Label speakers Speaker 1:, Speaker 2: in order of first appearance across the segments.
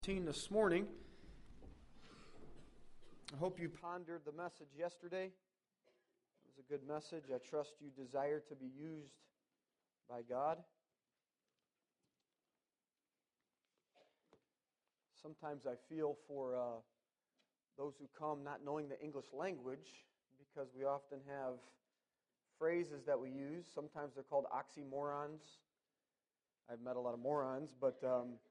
Speaker 1: This morning. I hope you pondered the message yesterday. It was a good message. I trust you desire to be used by God. Sometimes I feel for those who come not knowing the English language, because we often have phrases that we use. Sometimes they're called oxymorons. I've met a lot of morons, but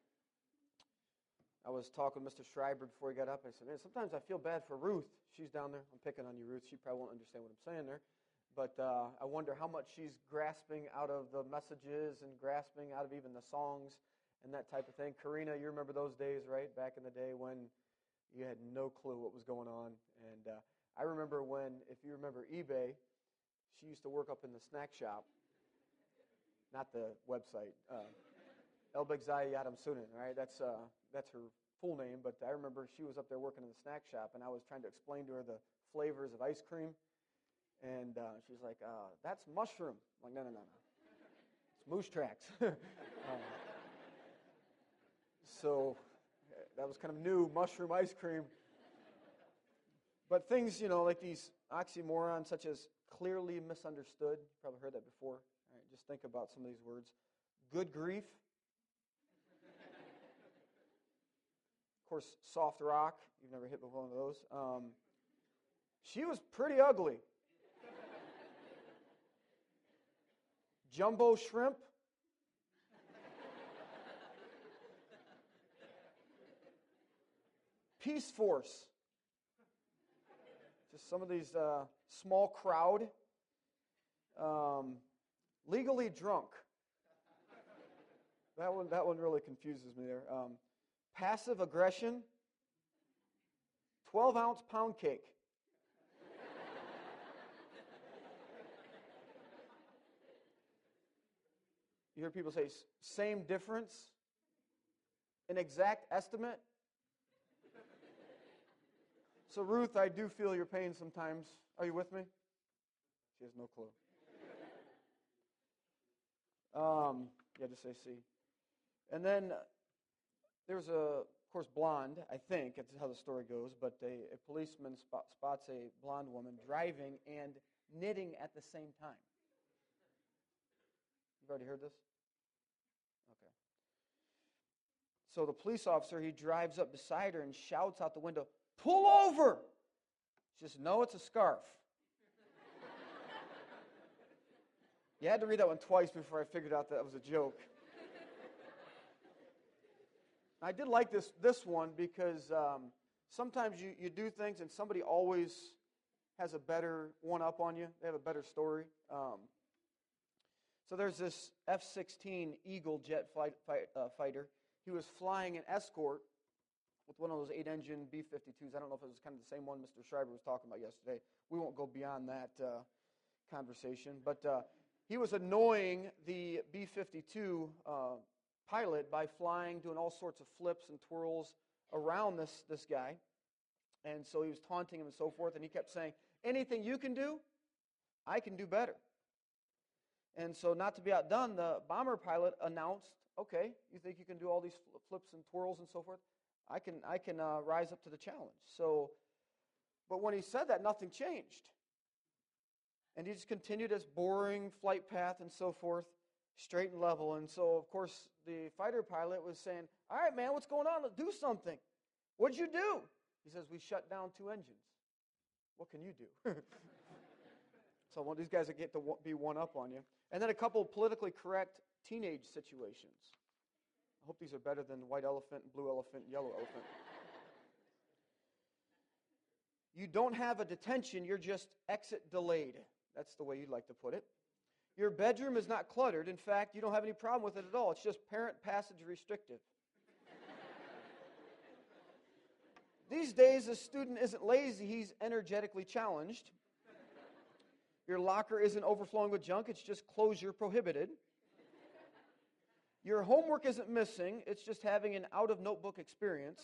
Speaker 1: I was talking with Mr. Schreiber before he got up. I said, man, sometimes I feel bad for Ruth. She's down there. I'm picking on you, Ruth. She probably won't understand what I'm saying there. But I wonder how much she's grasping out of the messages and grasping out of even the songs and that type of thing. Karina, you remember those days, right? Back in the day when you had no clue what was going on. And I remember when, if you remember eBay, she used to work up in the snack shop. Not the website. Elbegzai Yadam Sunan, right? That's her full name, but I remember she was up there working in the snack shop, and I was trying to explain to her the flavors of ice cream, and she's like, that's mushroom. I'm like, no. It's moose tracks. So that was kind of new, mushroom ice cream. But things, like these oxymorons, such as clearly misunderstood. You've probably heard that before. All right, just think about some of these words. Good grief. Of course, soft rock. You've never hit with one of those. She was pretty ugly. Jumbo shrimp. Peace Force. Just some of these small crowd. Legally drunk. That one really confuses me there. Passive aggression. 12-ounce pound cake. You hear people say, same difference? An exact estimate? So Ruth, I do feel your pain sometimes. Are you with me? She has no clue. Just say C. And then there's of course, blonde, I think, that's how the story goes, but a policeman spots a blonde woman driving and knitting at the same time. You've already heard this? Okay. So the police officer, he drives up beside her and shouts out the window, "Pull over!" She says, "No, it's a scarf." You had to read that one twice before I figured out that was a joke. I did like this one because sometimes you do things and somebody always has a better one-up on you. They have a better story. So there's this F-16 Eagle jet fighter. He was flying an escort with one of those 8-engine B-52s. I don't know if it was kind of the same one Mr. Schreiber was talking about yesterday. We won't go beyond that conversation. But he was annoying the B-52 pilot by doing all sorts of flips and twirls around this guy. And so he was taunting him and so forth, and he kept saying, anything you can do, I can do better. And so not to be outdone, the bomber pilot announced, okay, you think you can do all these flips and twirls and so forth? I can rise up to the challenge. So, but when he said that, nothing changed. And he just continued his boring flight path and so forth, straight and level. And so, of course, the fighter pilot was saying, all right, man, what's going on? Let's do something. What'd you do? He says, we shut down 2 engines. What can you do? So one of these guys that get to be one up on you. And then a couple of politically correct teenage situations. I hope these are better than white elephant, blue elephant, yellow elephant. You don't have a detention, you're just exit delayed. That's the way you'd like to put it. Your bedroom is not cluttered. In fact, you don't have any problem with it at all. It's just parent passage restrictive. These days, a student isn't lazy, he's energetically challenged. Your locker isn't overflowing with junk, it's just closure prohibited. Your homework isn't missing, it's just having an out-of-notebook experience.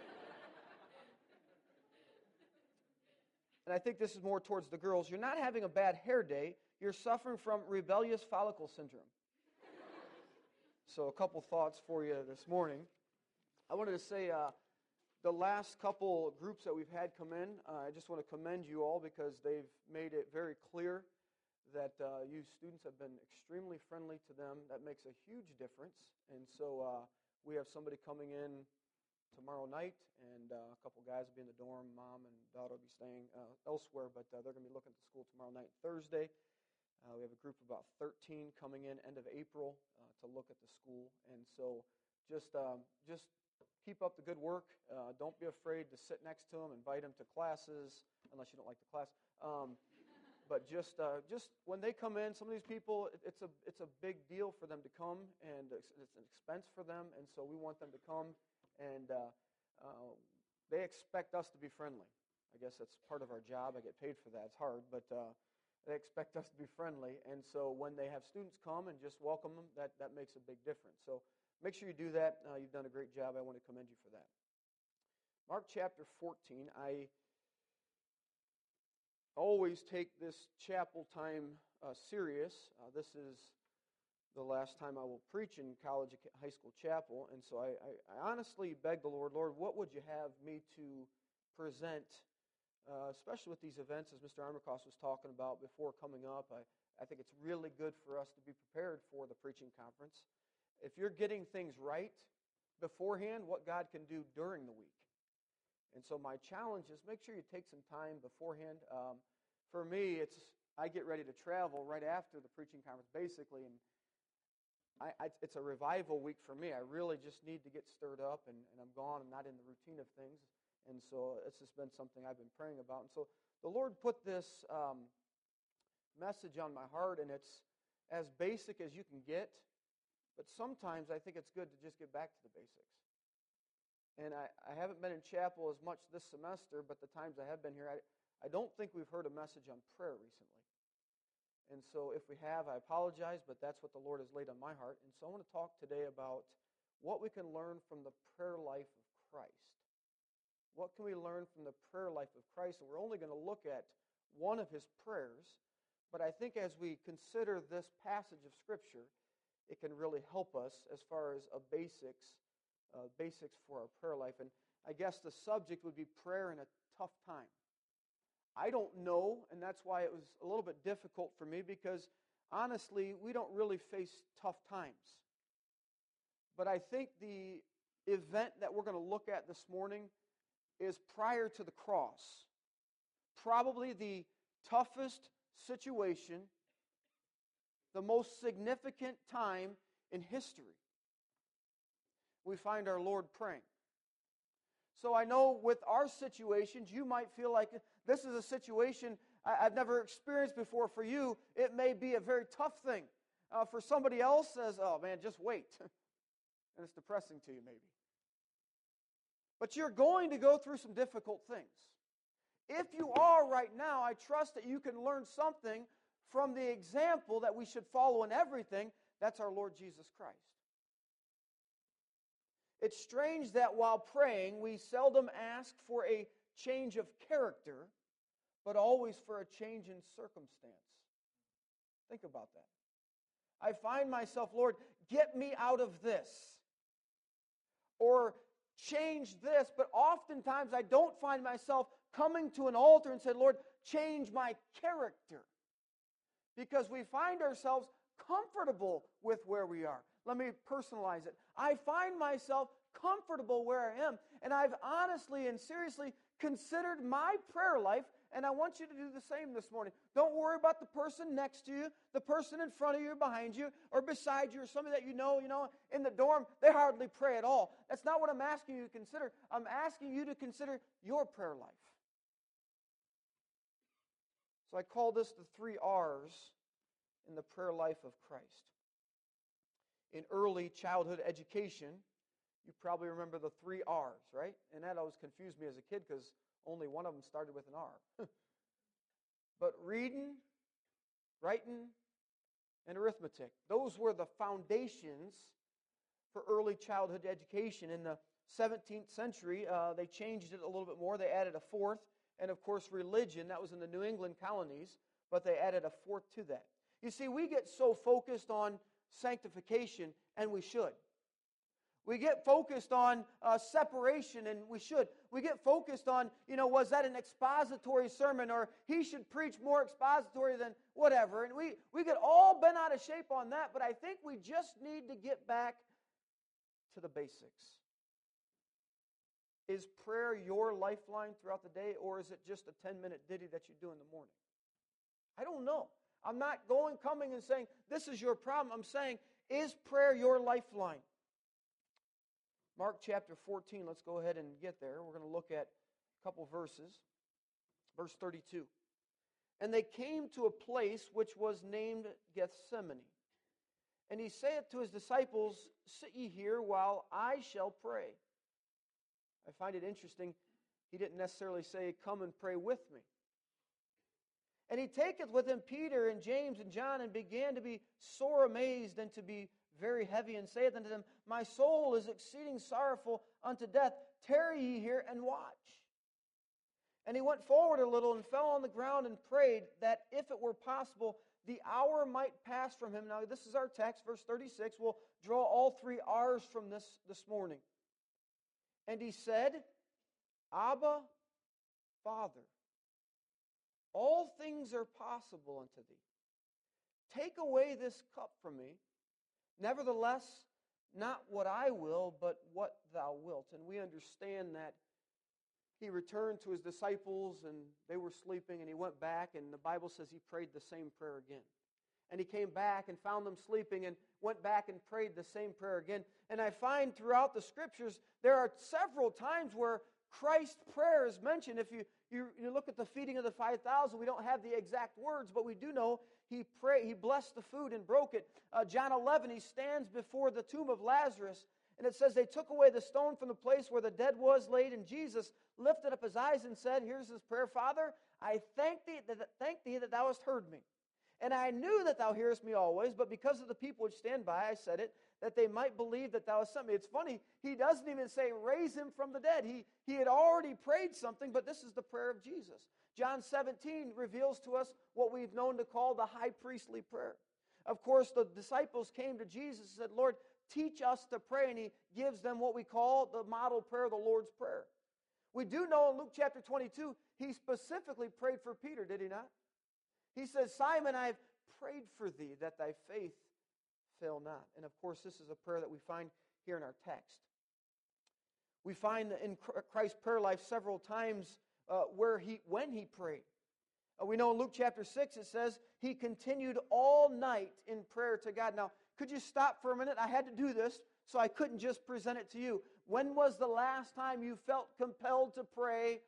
Speaker 1: And I think this is more towards the girls. You're not having a bad hair day, you're suffering from rebellious follicle syndrome. So a couple thoughts for you this morning. I wanted to say the last couple groups that we've had come in, I just want to commend you all because they've made it very clear that you students have been extremely friendly to them. That makes a huge difference. And so we have somebody coming in tomorrow night, and a couple guys will be in the dorm. Mom and daughter will be staying elsewhere, but they're going to be looking at the school tomorrow night, Thursday. We have a group of about 13 coming in end of April to look at the school. And so just keep up the good work. Don't be afraid to sit next to them, invite them to classes, unless you don't like the class. But just when they come in, some of these people, it's a big deal for them to come, and it's an expense for them, and so we want them to come, and they expect us to be friendly. I guess that's part of our job. I get paid for that. It's hard, but they expect us to be friendly, and so when they have students come and just welcome them, that makes a big difference. So make sure you do that. You've done a great job. I want to commend you for that. Mark chapter 14. I always take this chapel time serious. This is the last time I will preach in college, high school chapel, and so I honestly beg the Lord, what would you have me to present, especially with these events, as Mr. Armacross was talking about before coming up. I think it's really good for us to be prepared for the preaching conference. If you're getting things right beforehand, what God can do during the week. And so my challenge is make sure you take some time beforehand. For me, I get ready to travel right after the preaching conference, basically, and it's a revival week for me. I really just need to get stirred up, and I'm gone. I'm not in the routine of things, and so it's just been something I've been praying about. And so the Lord put this message on my heart, and it's as basic as you can get, but sometimes I think it's good to just get back to the basics. And I haven't been in chapel as much this semester, but the times I have been here, I don't think we've heard a message on prayer recently. And so if we have, I apologize, but that's what the Lord has laid on my heart. And so I want to talk today about what we can learn from the prayer life of Christ. What can we learn from the prayer life of Christ? And we're only going to look at one of his prayers, but I think as we consider this passage of Scripture, it can really help us as far as basics for our prayer life. And I guess the subject would be prayer in a tough time. I don't know, and that's why it was a little bit difficult for me, because honestly, we don't really face tough times. But I think the event that we're going to look at this morning is prior to the cross. Probably the toughest situation, the most significant time in history. We find our Lord praying. So I know with our situations, you might feel like this is a situation I've never experienced before. For you, it may be a very tough thing. For somebody else, says, oh man, just wait. And it's depressing to you maybe. But you're going to go through some difficult things. If you are right now, I trust that you can learn something from the example that we should follow in everything. That's our Lord Jesus Christ. It's strange that while praying, we seldom ask for a change of character, but always for a change in circumstance. Think about that. I find myself, Lord, get me out of this. Or change this, but oftentimes I don't find myself coming to an altar and say, Lord, change my character. Because we find ourselves comfortable with where we are. Let me personalize it. I find myself comfortable where I am, and I've honestly and seriously considered my prayer life, and I want you to do the same this morning. Don't worry about the person next to you, the person in front of you, behind you, or beside you, or somebody that you know, in the dorm, they hardly pray at all. That's not what I'm asking you to consider. I'm asking you to consider your prayer life. So I call this the 3 R's in the prayer life of Christ. In early childhood education, you probably remember the 3 R's, right? And that always confused me as a kid because only one of them started with an R. But reading, writing, and arithmetic. Those were the foundations for early childhood education. In the 17th century, they changed it a little bit more. They added a 4th. And of course, religion. That was in the New England colonies. But they added a 4th to that. You see, we get so focused on sanctification, and we should. We get focused on separation, and we should. We get focused on, was that an expository sermon, or he should preach more expository than whatever. And we get all bent out of shape on that, but I think we just need to get back to the basics. Is prayer your lifeline throughout the day, or is it just a 10-minute ditty that you do in the morning? I don't know. I'm not coming and saying, this is your problem. I'm saying, is prayer your lifeline? Mark chapter 14, let's go ahead and get there. We're going to look at a couple verses. Verse 32. And they came to a place which was named Gethsemane. And he saith to his disciples, sit ye here while I shall pray. I find it interesting, he didn't necessarily say, come and pray with me. And he taketh with him Peter and James and John, and began to be sore amazed and to be very heavy, and saith unto them, my soul is exceeding sorrowful unto death. Tarry ye here and watch. And he went forward a little and fell on the ground and prayed that if it were possible, the hour might pass from him. Now this is our text, verse 36. We'll draw all three R's from this morning. And he said, Abba, Father, all things are possible unto thee. Take away this cup from me. Nevertheless, not what I will, but what thou wilt. And we understand that he returned to his disciples, and they were sleeping, and he went back, and the Bible says he prayed the same prayer again. And he came back and found them sleeping and went back and prayed the same prayer again. And I find throughout the Scriptures, there are several times where Christ's prayer is mentioned. If you look at the feeding of the 5,000, we don't have the exact words, but we do know he blessed the food and broke it. John 11, he stands before the tomb of Lazarus, and it says they took away the stone from the place where the dead was laid, and Jesus lifted up his eyes and said, here's his prayer, Father, I thank thee that thou hast heard me. And I knew that thou hearest me always, but because of the people which stand by, I said it, that they might believe that thou hast sent me. It's funny, he doesn't even say raise him from the dead. He had already prayed something, but this is the prayer of Jesus. John 17 reveals to us what we've known to call the high priestly prayer. Of course, the disciples came to Jesus and said, Lord, teach us to pray, and he gives them what we call the model prayer, the Lord's Prayer. We do know in Luke chapter 22, he specifically prayed for Peter, did he not? He says, Simon, I have prayed for thee that thy faith fail not. And of course, this is a prayer that we find here in our text. We find in Christ's prayer life several times when he prayed. We know in Luke chapter 6 it says, he continued all night in prayer to God. Now, could you stop for a minute? I had to do this, so I couldn't just present it to you. When was the last time you felt compelled to pray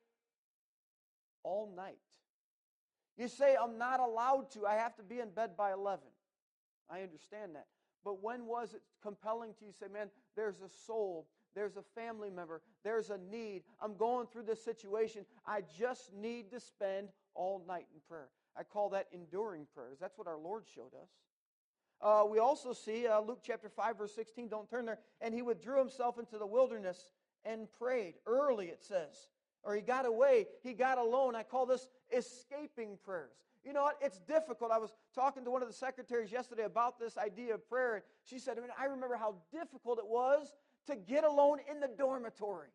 Speaker 1: all night? You say, I'm not allowed to. I have to be in bed by 11. I understand that. But when was it compelling to you? Say, man, there's a soul. There's a family member. There's a need. I'm going through this situation. I just need to spend all night in prayer. I call that enduring prayers. That's what our Lord showed us. We also see Luke chapter 5, verse 16. Don't turn there. And he withdrew himself into the wilderness and prayed. Early, it says. Or he got away. He got alone. I call this escaping prayers. You know what? It's difficult. I was talking to one of the secretaries yesterday about this idea of prayer. And she said, I remember how difficult it was to get alone in the dormitory.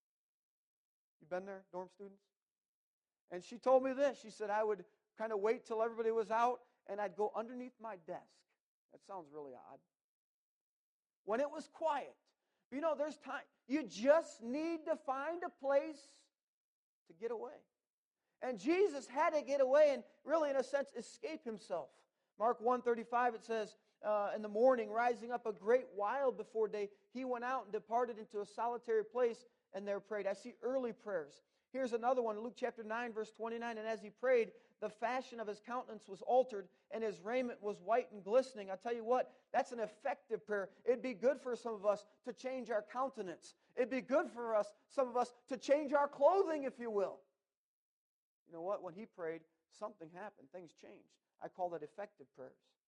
Speaker 1: You been there, dorm students? And she told me this. She said, I would kind of wait till everybody was out, and I'd go underneath my desk. That sounds really odd. When it was quiet. But you know, there's time. You just need to find a place to get away. And Jesus had to get away and really, in a sense, escape himself. Mark 1:35, it says, in the morning, rising up a great while before day, he went out and departed into a solitary place and there prayed. I see early prayers. Here's another one, Luke chapter 9, verse 29. And as he prayed, the fashion of his countenance was altered, and his raiment was white and glistening. I tell you what, that's an effective prayer. It'd be good for some of us to change our countenance. It'd be good for us, some of us, to change our clothing, if you will. You know what? When he prayed, something happened. Things changed. I call that effective prayers.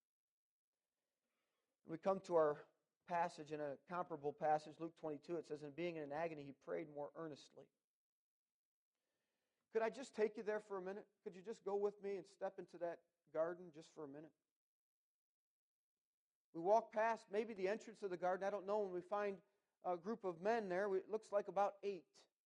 Speaker 1: We come to our passage, in a comparable passage, Luke 22. It says, and being in agony, he prayed more earnestly. Could I just take you there for a minute? Could you just go with me and step into that garden just for a minute? We walk past maybe the entrance of the garden. I don't know. When we find group of men there. It looks like about 8.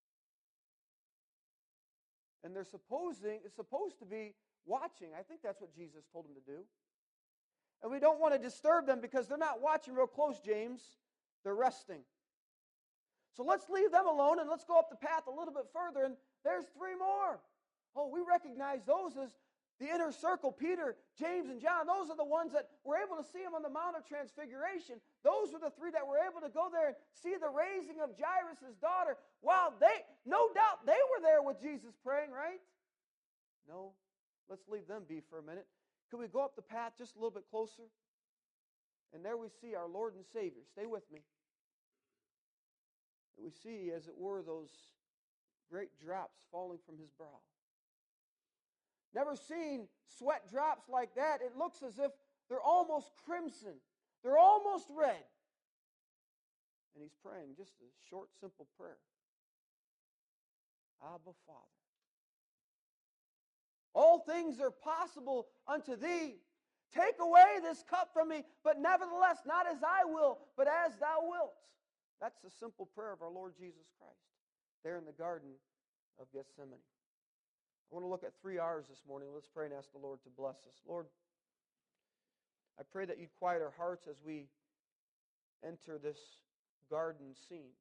Speaker 1: And they're supposed to be watching. I think that's what Jesus told them to do. And we don't want to disturb them because they're not watching real close, James. They're resting. So let's leave them alone and let's go up the path a little bit further. And there's 3 more. Oh, we recognize those as the inner circle. Peter, James, and John. Those are the ones that were able to see him on the Mount of Transfiguration. Those were the 3 that were able to go there and see the raising of Jairus' daughter. Wow, no doubt they were there with Jesus praying, right? No. Let's leave them be for a minute. Could we go up the path just a little bit closer? And there we see our Lord and Savior. Stay with me. And we see, as it were, those great drops falling from his brow. Never seen sweat drops like that. It looks as if they're almost crimson. They're almost red. And he's praying just a short, simple prayer. Abba, Father. All things are possible unto thee. Take away this cup from me, but nevertheless, not as I will, but as thou wilt. That's the simple prayer of our Lord Jesus Christ there in the Garden of Gethsemane. I want to look at 3 R's this morning. Let's pray and ask the Lord to bless us. Lord, I pray that you'd quiet our hearts as we enter this garden scene.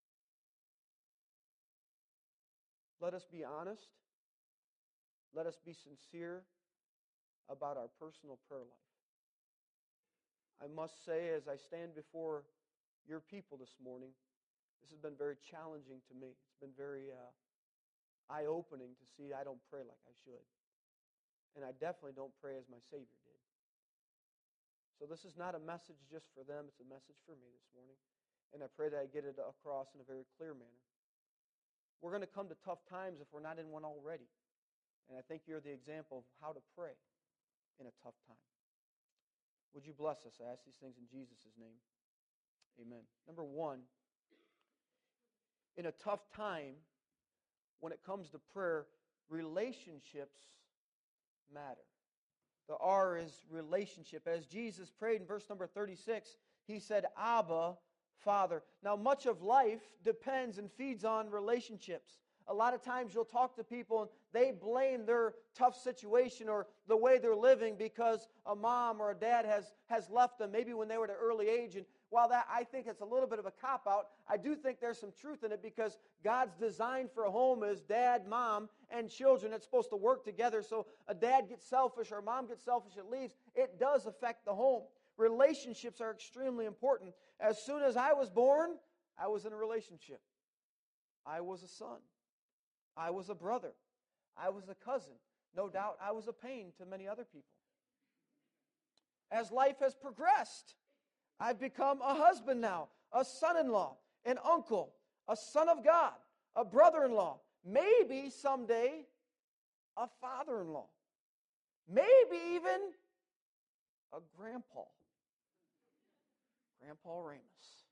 Speaker 1: Let us be honest. Let us be sincere about our personal prayer life. I must say, as I stand before your people this morning, this has been very challenging to me. It's been very eye-opening to see I don't pray like I should. And I definitely don't pray as my Savior did. So this is not a message just for them. It's a message for me this morning. And I pray that I get it across in a very clear manner. We're going to come to tough times if we're not in one already. And I think you're the example of how to pray in a tough time. Would you bless us? I ask these things in Jesus' name. Amen. Number 1, in a tough time, when it comes to prayer, relationships matter. The R is relationship. As Jesus prayed in verse number 36, he said, Abba, Father. Now, much of life depends and feeds on relationships. A lot of times you'll talk to people and they blame their tough situation or the way they're living because a mom or a dad has left them maybe when they were at an early age. And while that I think it's a little bit of a cop-out, I do think there's some truth in it because God's design for a home is dad, mom, and children. It's supposed to work together. So a dad gets selfish or a mom gets selfish and leaves. It does affect the home. Relationships are extremely important. As soon as I was born, I was in a relationship. I was a son. I was a brother. I was a cousin. No doubt I was a pain to many other people. As life has progressed, I've become a husband now, a son-in-law, an uncle, a son of God, a brother-in-law, maybe someday a father-in-law, maybe even a grandpa. Grandpa Ramus.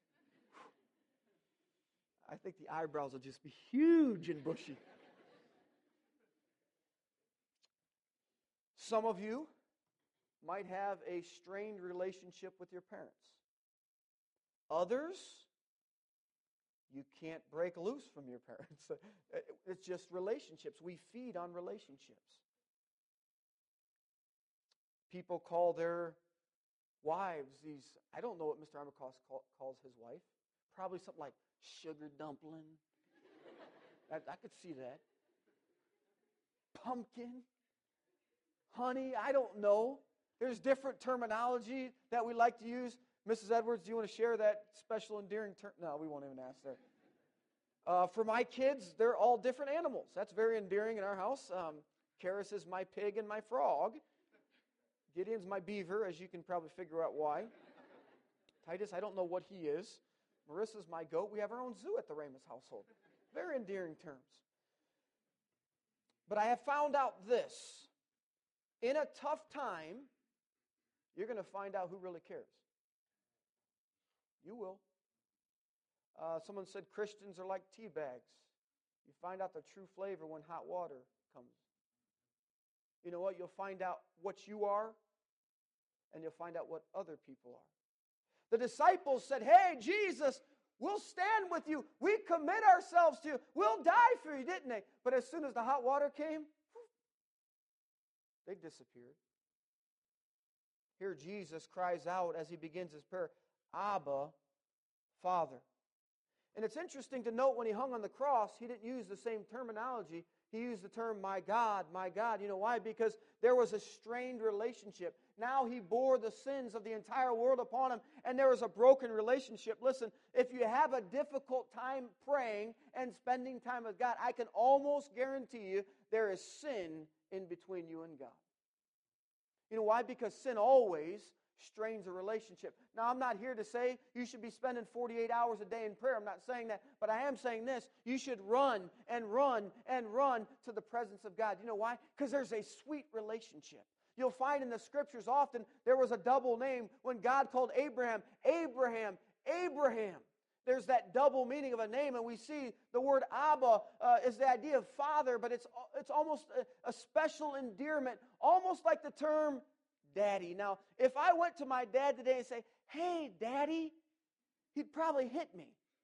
Speaker 1: I think the eyebrows will just be huge and bushy. Some of you might have a strained relationship with your parents. Others, you can't break loose from your parents. It's just relationships. We feed on relationships. People call their wives these, I don't know what Mr. Armacost calls his wife. Probably something like sugar dumpling. I could see that. Pumpkin. Honey, I don't know. There's different terminology that we like to use. Mrs. Edwards, do you want to share that special endearing term? No, we won't even ask there. For my kids, they're all different animals. That's very endearing in our house. Karis is my pig and my frog. Gideon's my beaver, as you can probably figure out why. Titus, I don't know what he is. Marissa's my goat. We have our own zoo at the Ramus household. Very endearing terms. But I have found out this. In a tough time, you're going to find out who really cares. You will. Someone said Christians are like tea bags. You find out the true flavor when hot water comes. You know what? You'll find out what you are, and you'll find out what other people are. The disciples said, hey, Jesus, We'll stand with you. We commit ourselves to you. We'll die for you, didn't they? But as soon as the hot water came, they disappeared. Here Jesus cries out as he begins his prayer, Abba, Father. And it's interesting to note when he hung on the cross, he didn't use the same terminology. He used the term, my God, my God. You know why? Because there was a strained relationship. Now he bore the sins of the entire world upon him, and there was a broken relationship. Listen, if you have a difficult time praying and spending time with God, I can almost guarantee you there is sin in between you and God. You know why? Because sin always strains a relationship. Now, I'm not here to say you should be spending 48 hours a day in prayer. I'm not saying that. But I am saying this. You should run and run and run to the presence of God. You know why? Because there's a sweet relationship. You'll find in the Scriptures often there was a double name when God called Abraham, Abraham, Abraham. There's that double meaning of a name, and we see the word Abba is the idea of father, but it's almost a special endearment, almost like the term Daddy. Now, if I went to my dad today and say, hey, Daddy, he'd probably hit me.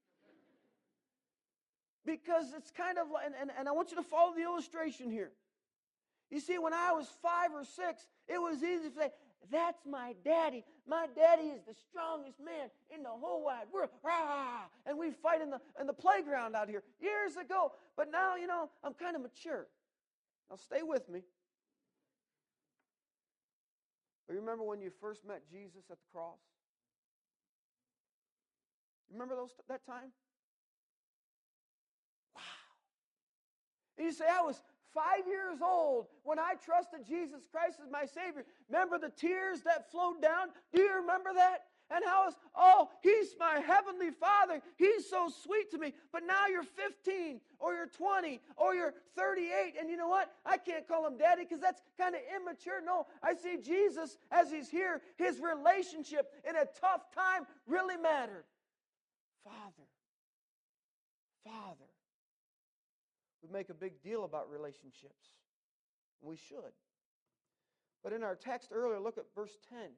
Speaker 1: Because it's kind of, and I want you to follow the illustration here. You see, when I was 5 or 6, it was easy to say, that's my daddy. My daddy is the strongest man in the whole wide world. Rah! And we fight in the playground out here years ago. But now, I'm kind of mature. Now, stay with me. But you remember when you first met Jesus at the cross? Remember that time? Wow. And you say, I was 5 years old when I trusted Jesus Christ as my Savior. Remember the tears that flowed down? Do you remember that? And how He's my Heavenly Father. He's so sweet to me. But now you're 15 or you're 20 or you're 38. And you know what? I can't call him Daddy because that's kind of immature. No, I see Jesus as he's here. His relationship in a tough time really mattered. Father. Father. We make a big deal about relationships. We should. But in our text earlier, look at verse 10.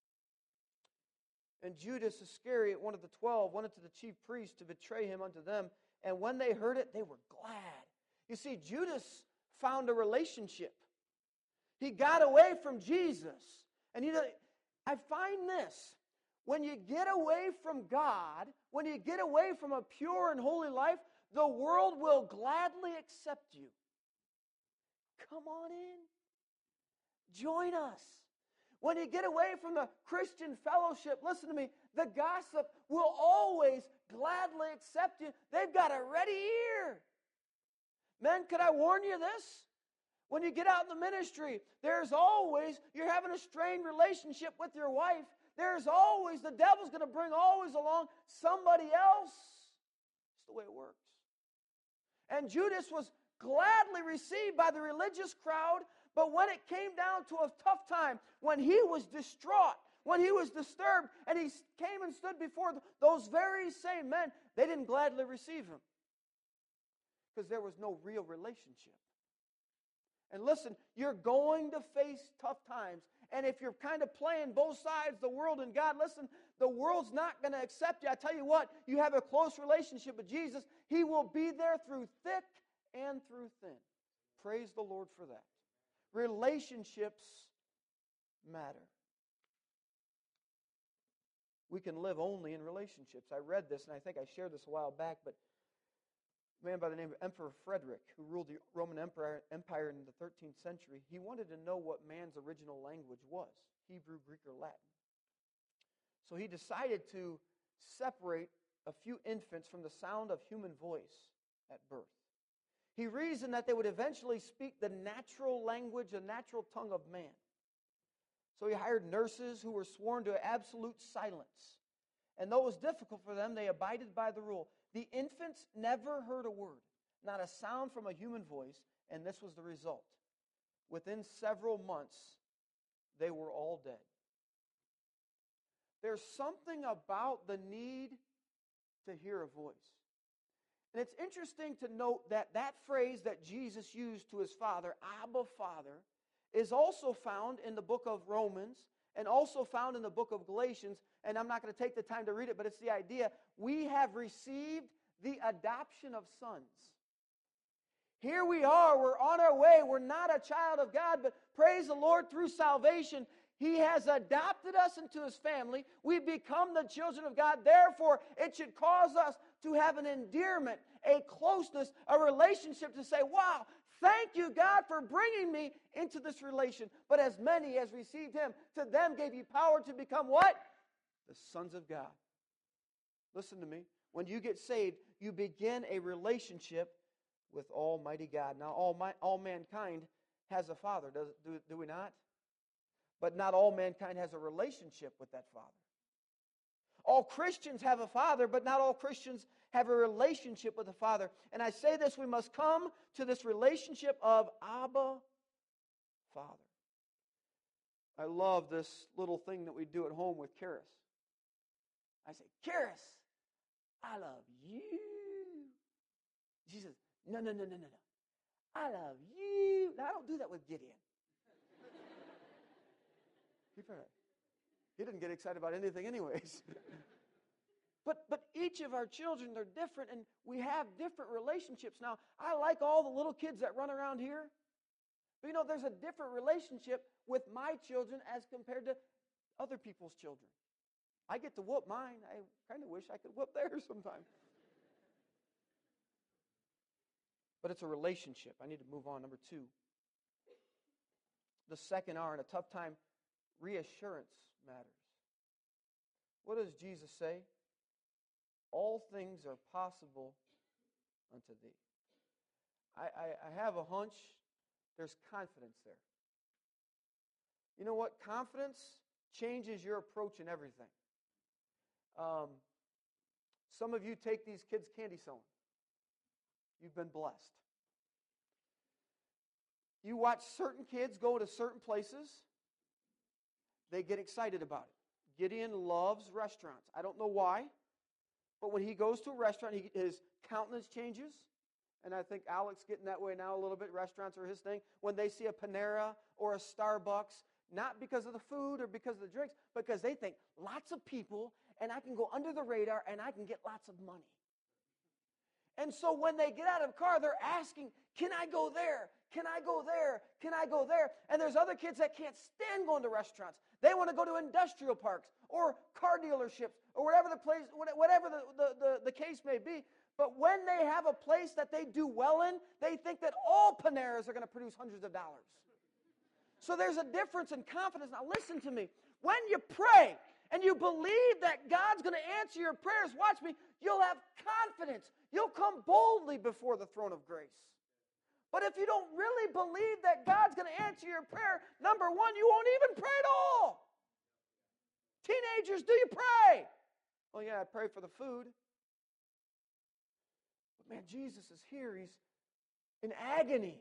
Speaker 1: And Judas Iscariot, one of the 12, went unto the chief priests to betray him unto them. And when they heard it, they were glad. You see, Judas found a relationship. He got away from Jesus. And I find this. When you get away from God, when you get away from a pure and holy life, the world will gladly accept you. Come on in. Join us. When you get away from the Christian fellowship, listen to me, the gossip will always gladly accept you. They've got a ready ear. Men, could I warn you this? When you get out in the ministry, you're having a strained relationship with your wife. The devil's going to bring always along somebody else. It's the way it works. And Judas was gladly received by the religious crowd, but when it came down to a tough time, when he was distraught, when he was disturbed, and he came and stood before those very same men, they didn't gladly receive him because there was no real relationship. And listen, you're going to face tough times. And if you're kind of playing both sides, the world and God, listen, the world's not going to accept you. I tell you what, you have a close relationship with Jesus. He will be there through thick and through thin. Praise the Lord for that. Relationships matter. We can live only in relationships. I read this, and I think I shared this a while back, but a man by the name of Emperor Frederick, who ruled the Roman Empire in the 13th century, he wanted to know what man's original language was, Hebrew, Greek, or Latin. So he decided to separate a few infants from the sound of human voice at birth. He reasoned that they would eventually speak the natural language, the natural tongue of man. So he hired nurses who were sworn to absolute silence. And though it was difficult for them, they abided by the rule. The infants never heard a word, not a sound from a human voice, and this was the result. Within several months, they were all dead. There's something about the need to hear a voice. And it's interesting to note that that phrase that Jesus used to his Father, Abba, Father, is also found in the book of Romans and also found in the book of Galatians, and I'm not going to take the time to read it, but it's the idea, we have received the adoption of sons. Here we are, we're on our way, we're not a child of God, but praise the Lord, through salvation, He has adopted us into His family. We've become the children of God. Therefore, it should cause us to have an endearment, a closeness, a relationship to say, wow, thank you, God, for bringing me into this relation. But as many as received Him, to them gave you power to become what? The sons of God. Listen to me. When you get saved, you begin a relationship with Almighty God. Now, all mankind has a father, do we not? But not all mankind has a relationship with that father. All Christians have a father, but not all Christians have a relationship with the Father. And I say this, we must come to this relationship of Abba, Father. I love this little thing that we do at home with Karis. I say, Karis, I love you. She says, no. I love you. Now, I don't do that with Gideon. He didn't get excited about anything anyways. But each of our children, they're different, and we have different relationships. Now, I like all the little kids that run around here. But you know, there's a different relationship with my children as compared to other people's children. I get to whoop mine. I kind of wish I could whoop theirs sometimes. But it's a relationship. I need to move on. Number 2. The second R in a tough time, reassurance matters. What does Jesus say? All things are possible unto thee. I have a hunch there's confidence there. You know what? Confidence changes your approach in everything. Some of you take these kids candy sewing. You've been blessed. You watch certain kids go to certain places. They get excited about it. Gideon loves restaurants. I don't know why, but when he goes to a restaurant, his countenance changes. And I think Alex getting that way now a little bit. Restaurants are his thing. When they see a Panera or a Starbucks, not because of the food or because of the drinks, because they think lots of people and I can go under the radar and I can get lots of money. And so when they get out of the car, they're asking, can I go there? Can I go there? Can I go there? And there's other kids that can't stand going to restaurants. They want to go to industrial parks or car dealerships or whatever the case may be. But when they have a place that they do well in, they think that all Paneras are going to produce hundreds of dollars. So there's a difference in confidence. Now listen to me. When you pray and you believe that God's going to answer your prayers, watch me, you'll have confidence. You'll come boldly before the throne of grace. But if you don't really believe that God's going to answer your prayer, number one, you won't even pray at all. Teenagers, do you pray? Well, yeah, I pray for the food. But man, Jesus is here. He's in agony.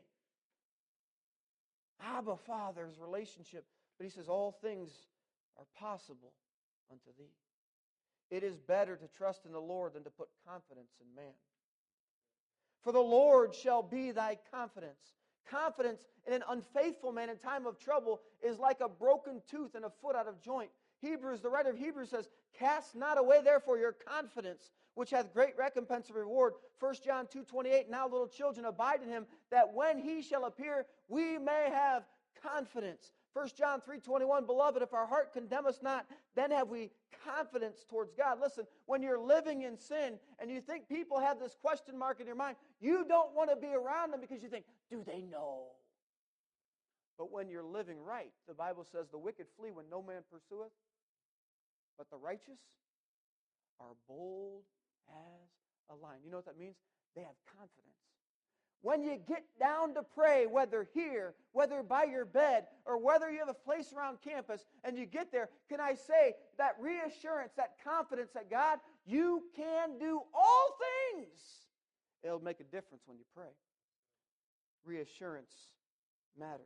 Speaker 1: Abba, Father's relationship. But he says, all things are possible unto thee. It is better to trust in the Lord than to put confidence in man. For the Lord shall be thy confidence. Confidence in an unfaithful man in time of trouble is like a broken tooth and a foot out of joint. The writer of Hebrews says, cast not away therefore your confidence, which hath great recompense and reward. 1 John 2:28, now little children abide in him, that when he shall appear, we may have confidence. 1 John 3:21, beloved, if our heart condemn us not, then have we confidence towards God. Listen, when you're living in sin and you think people have this question mark in your mind, you don't want to be around them because you think, do they know? But when you're living right, the Bible says the wicked flee when no man pursueth, but the righteous are bold as a lion. You know what that means? They have confidence. When you get down to pray, whether here, whether by your bed, or whether you have a place around campus, and you get there, can I say that reassurance, that confidence that God, you can do all things. It'll make a difference when you pray. Reassurance matters.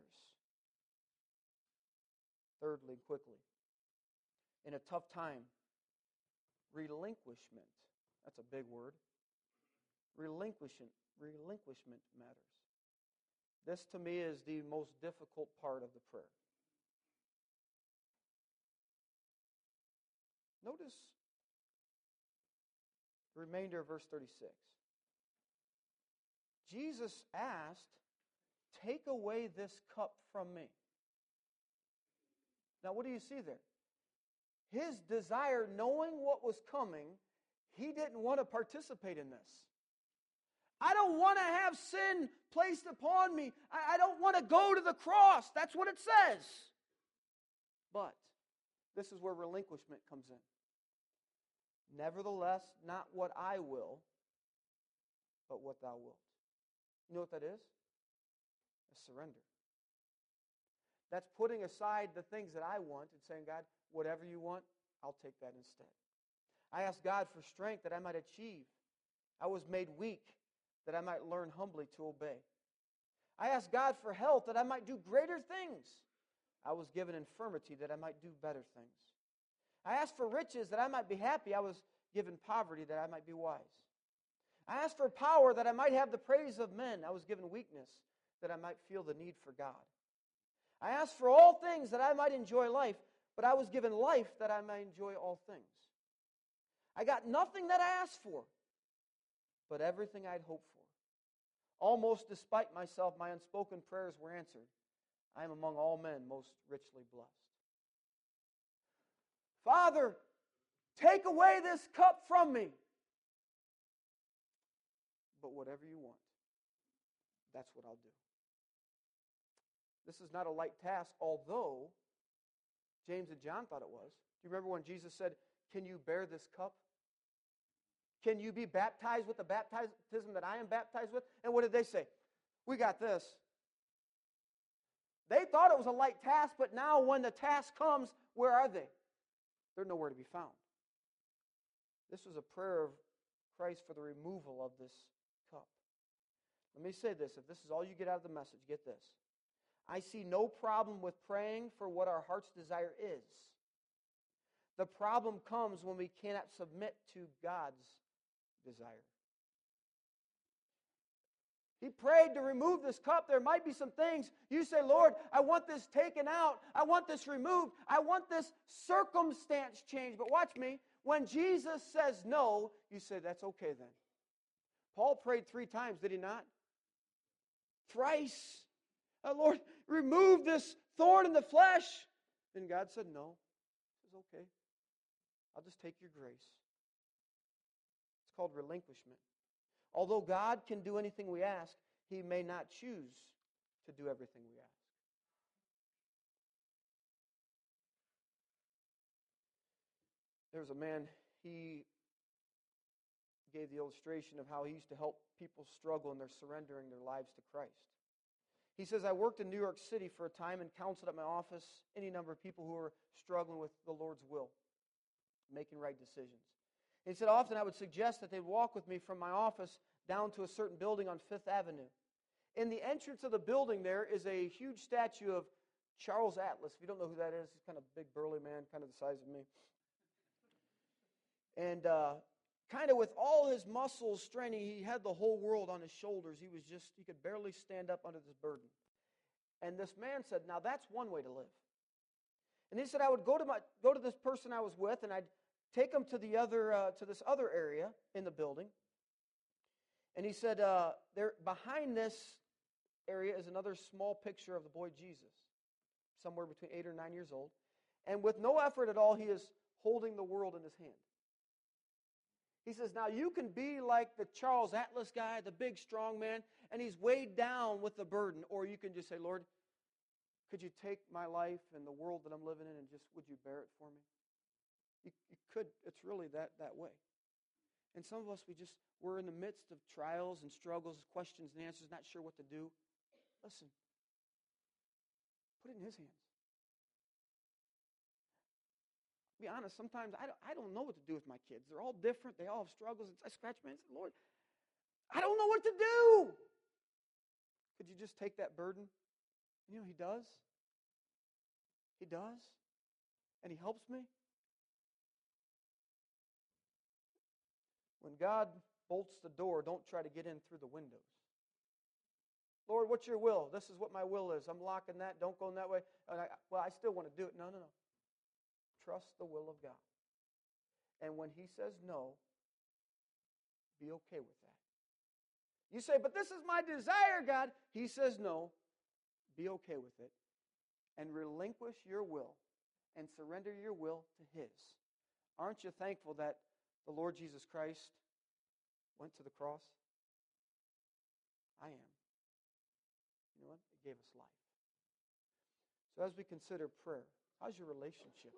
Speaker 1: Thirdly, quickly, in a tough time, relinquishment. That's a big word. Relinquishment matters. This to me is the most difficult part of the prayer. Notice the remainder of verse 36. Jesus asked, "Take away this cup from me." Now, what do you see there? His desire, knowing what was coming, he didn't want to participate in this. I don't want to have sin placed upon me. I don't want to go to the cross. That's what it says. But this is where relinquishment comes in. Nevertheless, not what I will, but what thou wilt. You know what that is? A surrender. That's putting aside the things that I want and saying, God, whatever you want, I'll take that instead. I ask God for strength that I might achieve. I was made weak that I might learn humbly to obey. I ask God for health that I might do greater things. I was given infirmity that I might do better things. I ask for riches that I might be happy. I was given poverty that I might be wise. I ask for power that I might have the praise of men. I was given weakness that I might feel the need for God. I ask for all things that I might enjoy life, but I was given life that I might enjoy all things. I got nothing that I asked for, but everything I'd hoped for. Almost despite myself, my unspoken prayers were answered. I am among all men most richly blessed. Father, take away this cup from me. But whatever you want, that's what I'll do. This is not a light task, although James and John thought it was. Do you remember when Jesus said, "Can you bear this cup? Can you be baptized with the baptism that I am baptized with?" And what did they say? "We got this." They thought it was a light task, but now when the task comes, where are they? They're nowhere to be found. This was a prayer of Christ for the removal of this cup. Let me say this. If this is all you get out of the message, get this. I see no problem with praying for what our heart's desire is. The problem comes when we cannot submit to God's desire. He prayed to remove this cup. There might be some things you say, "Lord, I want this taken out. I want this removed. I want this circumstance changed." But watch me. When Jesus says no, you say, "That's okay then." Paul prayed 3 times, did he not? Thrice. "Lord, remove this thorn in the flesh." Then God said, "No." He says, "Okay. I'll just take your grace." It's called relinquishment. Although God can do anything we ask, He may not choose to do everything we ask. There was a man, he gave the illustration of how he used to help people struggle in their surrendering their lives to Christ. He says, "I worked in New York City for a time and counseled at my office any number of people who were struggling with the Lord's will, making right decisions. He said, often I would suggest that they'd walk with me from my office down to a certain building on Fifth Avenue. In the entrance of the building there is a huge statue of Charles Atlas. If you don't know who that is, he's kind of a big, burly man, kind of the size of me. And kind of with all his muscles straining, he had the whole world on his shoulders. He could barely stand up under this burden. And this man said, now that's one way to live. And he said, I would go to this person I was with, and I'd take him to this other area in the building. And he said, there behind this area is another small picture of the boy Jesus, somewhere between 8 or 9 years old. And with no effort at all, he is holding the world in his hand. He says, now you can be like the Charles Atlas guy, the big, strong man, and he's weighed down with the burden. Or you can just say, Lord, could you take my life and the world that I'm living in and just, would you bear it for me? You could. It's really that way. And some of us, we're in the midst of trials and struggles, questions and answers, not sure what to do. Listen, put it in His hands. Be honest, sometimes I don't know what to do with my kids. They're all different. They all have struggles. I scratch my head and say, Lord, I don't know what to do. Could you just take that burden? You know, He does. He does. And He helps me. When God bolts the door, don't try to get in through the windows. Lord, what's your will? This is what my will is. I'm locking that. Don't go in that way. I still want to do it. No. Trust the will of God. And when He says no, be okay with that. You say, but this is my desire, God. He says no. Be okay with it. And relinquish your will and surrender your will to His. Aren't you thankful that the Lord Jesus Christ went to the cross? I am. You know what? It gave us life. So as we consider prayer, how's your relationship?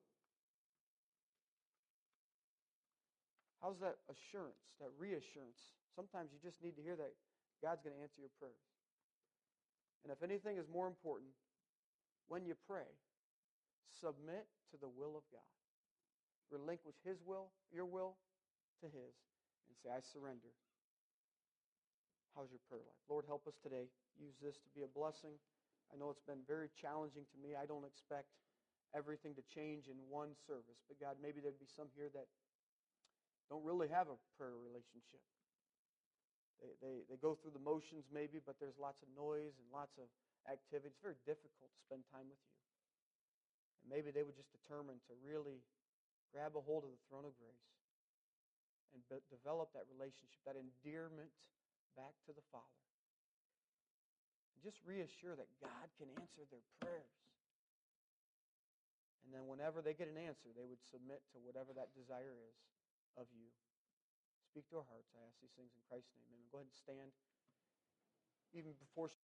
Speaker 1: How's that assurance, that reassurance? Sometimes you just need to hear that God's going to answer your prayers. And if anything is more important, when you pray, submit to the will of God. Relinquish His will, your will, to His, and say, I surrender. How's your prayer life? Lord, help us today. Use this to be a blessing. I know it's been very challenging to me. I don't expect everything to change in one service. But God, maybe there'd be some here that don't really have a prayer relationship. They go through the motions maybe, but there's lots of noise and lots of activity. It's very difficult to spend time with you. And maybe they would just determine to really grab a hold of the throne of grace and develop that relationship, that endearment back to the Father. And just reassure that God can answer their prayers. And then whenever they get an answer, they would submit to whatever that desire is of you. Speak to our hearts. I ask these things in Christ's name. Amen. Go ahead and stand. Even before